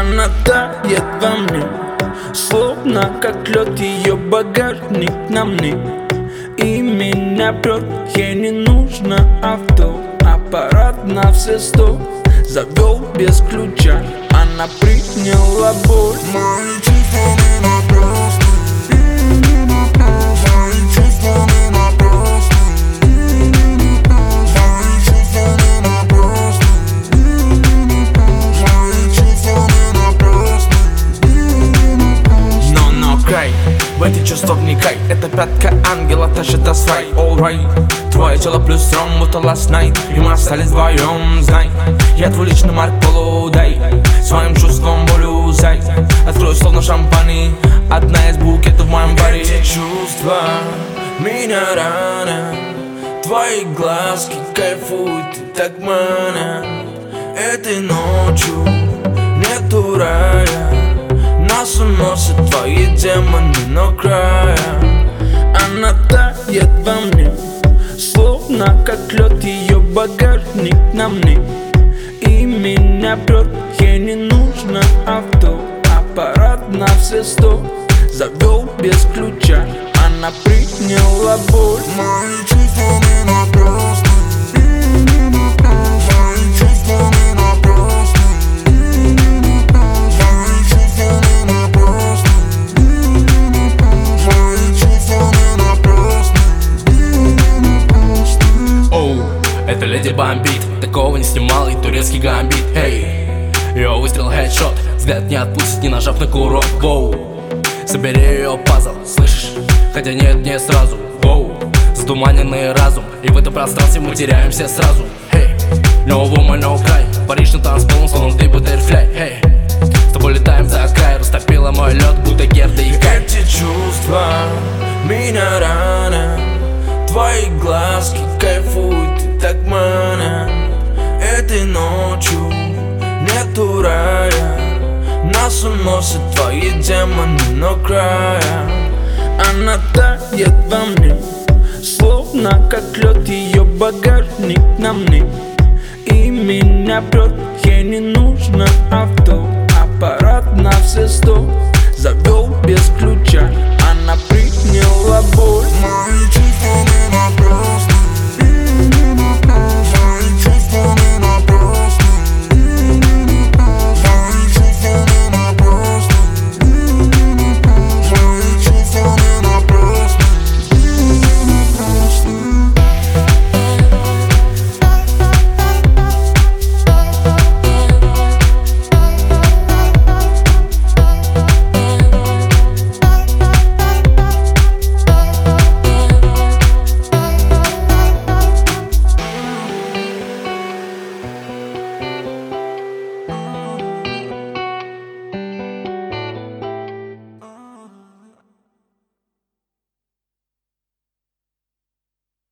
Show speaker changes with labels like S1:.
S1: Она тает во мне, словно как лед, ее багажник на мне. И меня прет, ей не нужно авто, аппарат на все 100. Завел без ключа, она приняла боль.
S2: Мои чувства не напрасны, не напрасны. Мои чувства не напрасны, не напрасны. Мои чувства не напрасны, не напрасны. Мои чувства не напрасны, не напрасны.
S3: Но край, в эти чувства вникай. Это пятка ангела тащит нас в рай. All right. Твое тело плюс ром, будто last night. И мы остались вдвоем, знай. Я твой личный Марк Поло, дай своим чувствам волю, зай. Открою словно шампань, одна из букетов в моем баре.
S1: Эти чувства меня ранят, твои глазки кайфуют, ты так манят. Этой ночью нету рая, нас уносят твои демоны, но края. Она тает во мне, словно как лед, ее багажник на мне. И меня прет, ей не нужно авто, аппарат на все 100. Завел без ключа, она приняла боль.
S2: Мои чувства не напрасны, не напрасны. Мои чувства не напрасны, не напрасны. Мои чувства не напрасны, не напрасны. Мои чувства не напрасны, не напрасны.
S4: Оу, это леди бомбит, такого не снимал и турецкий гамбит. Эй, ее выстрел хедшот, взгляд не отпустит, не нажав на курок. Воу, собери ее пазл, слышишь? Хотя нет, не сразу. Воу, затуманенный разум, и в этом пространстве мы теряемся сразу. Эй, no woman, no cry. Париж на танцполом, словно ты бутерфляй. Эй, с тобой летаем за край, растопила мой лед, будто Герда и Кай.
S1: Эти чувства меня ранят, твои глазки кайфуют, ты так манят. Этой ночью нету рая, нас уносят твои демоны, но края. Она тает во мне, словно как лед, ее багажник на мне. И меня прет, ей не нужно авто, аппарат на все 100. Завел без ключа,